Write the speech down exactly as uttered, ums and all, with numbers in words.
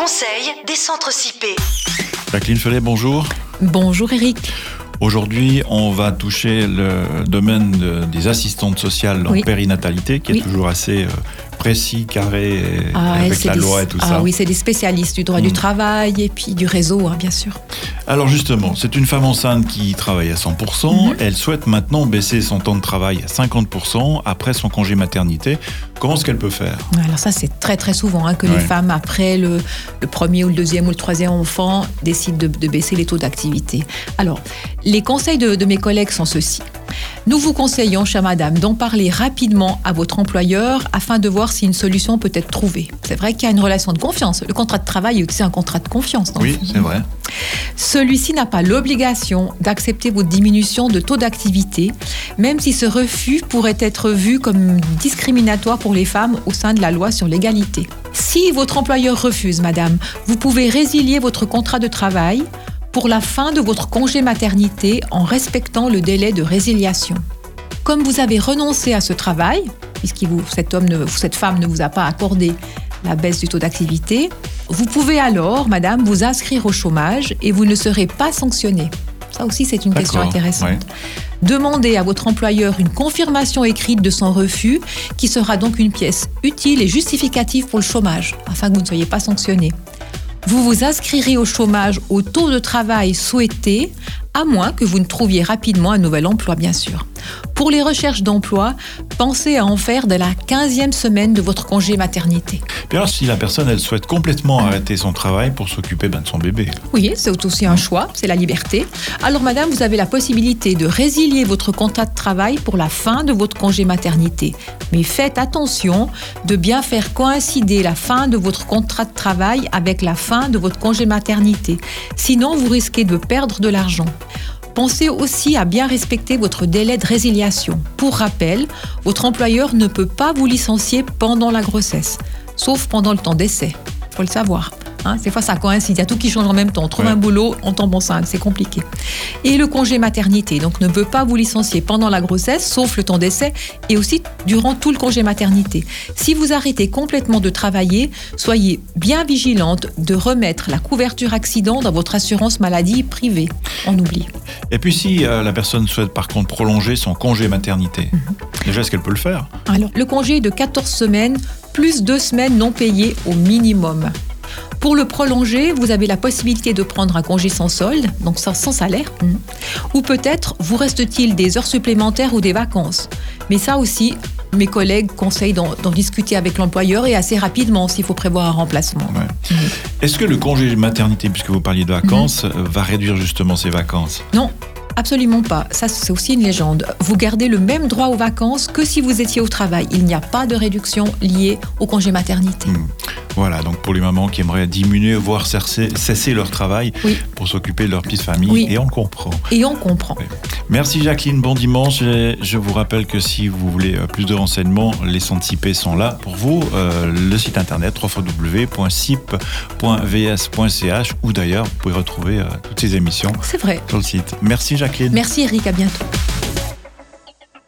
conseils des centres S I P. Jacqueline Felet, bonjour. Bonjour Eric. Aujourd'hui, on va toucher le domaine de, des assistantes sociales en oui. périnatalité, qui est oui. toujours assez euh, précis, carré, ah, avec la des, loi et tout ah, ça. Oui, c'est des spécialistes du droit mmh. du travail et puis du réseau, hein, bien sûr. Alors justement, c'est une femme enceinte qui travaille à cent pour cent. Mmh. Elle souhaite maintenant baisser son temps de travail à cinquante pour cent après son congé maternité. Comment est-ce qu'elle peut faire ? Alors ça, c'est très très souvent hein, que ouais. les femmes, après le, le premier ou le deuxième ou le troisième enfant, décident de, de baisser les taux d'activité. Alors, les conseils de, de mes collègues sont ceux-ci. Nous vous conseillons, chère madame, d'en parler rapidement à votre employeur afin de voir si une solution peut être trouvée. C'est vrai qu'il y a une relation de confiance. Le contrat de travail est aussi un contrat de confiance. Oui, c'est vrai. Celui-ci n'a pas l'obligation d'accepter votre diminution de taux d'activité, même si ce refus pourrait être vu comme discriminatoire pour les femmes au sein de la loi sur l'égalité. Si votre employeur refuse, madame, vous pouvez résilier votre contrat de travail pour la fin de votre congé maternité en respectant le délai de résiliation. Comme vous avez renoncé à ce travail, puisque vous, cet homme ne, cette femme ne vous a pas accordé la baisse du taux d'activité, vous pouvez alors, madame, vous inscrire au chômage et vous ne serez pas sanctionnée. Ça aussi, c'est une D'accord, question intéressante. ouais. Demandez à votre employeur une confirmation écrite de son refus, qui sera donc une pièce utile et justificative pour le chômage, afin que vous ne soyez pas sanctionné. Vous vous inscrirez au chômage au taux de travail souhaité, à moins que vous ne trouviez rapidement un nouvel emploi, bien sûr. Pour les recherches d'emploi, pensez à en faire dès la quinzième semaine de votre congé maternité. Puis alors, si la personne, elle souhaite complètement arrêter son travail pour s'occuper ben, de son bébé. Oui, c'est aussi un choix, c'est la liberté. Alors, madame, vous avez la possibilité de résilier votre contrat de travail pour la fin de votre congé maternité. Mais faites attention de bien faire coïncider la fin de votre contrat de travail avec la fin de votre congé maternité. Sinon, vous risquez de perdre de l'argent. Pensez aussi à bien respecter votre délai de résiliation. Pour rappel, votre employeur ne peut pas vous licencier pendant la grossesse, sauf pendant le temps d'essai. Il faut le savoir. Hein, des fois, ça coïncide. Il y a tout qui change en même temps. On trouve ouais. un boulot, on tombe enceinte. C'est compliqué. Et le congé maternité, donc, ne peut pas vous licencier pendant la grossesse, sauf le temps d'essai, et aussi durant tout le congé maternité. Si vous arrêtez complètement de travailler, soyez bien vigilante de remettre la couverture accident dans votre assurance maladie privée. On oublie. Et puis, si euh, la personne souhaite par contre prolonger son congé maternité, mm-hmm. déjà, est-ce qu'elle peut le faire ? Alors, le congé est de quatorze semaines, plus deux semaines non payées au minimum. Pour le prolonger, vous avez la possibilité de prendre un congé sans solde, donc sans, sans salaire, mmh. ou peut-être vous reste-t-il des heures supplémentaires ou des vacances. Mais ça aussi, mes collègues conseillent d'en, d'en discuter avec l'employeur et assez rapidement s'il faut prévoir un remplacement. Ouais. Mmh. Est-ce que le congé maternité, puisque vous parliez de vacances, mmh. va réduire justement ces vacances ? Non. Absolument pas. Ça, c'est aussi une légende. Vous gardez le même droit aux vacances que si vous étiez au travail. Il n'y a pas de réduction liée au congé maternité. Mmh. Voilà, donc pour les mamans qui aimeraient diminuer, voire cesser, cesser leur travail oui. pour s'occuper de leur petite famille, oui. et on comprend. Et on comprend. Oui. Merci Jacqueline, bon dimanche. Et je vous rappelle que si vous voulez plus de renseignements, les centres S I P sont là pour vous. Euh, le site internet w w w point s i p point v s point c h ou d'ailleurs, vous pouvez retrouver euh, toutes ces émissions C'est vrai. sur le site. Merci Jacqueline. Merci Eric, à bientôt.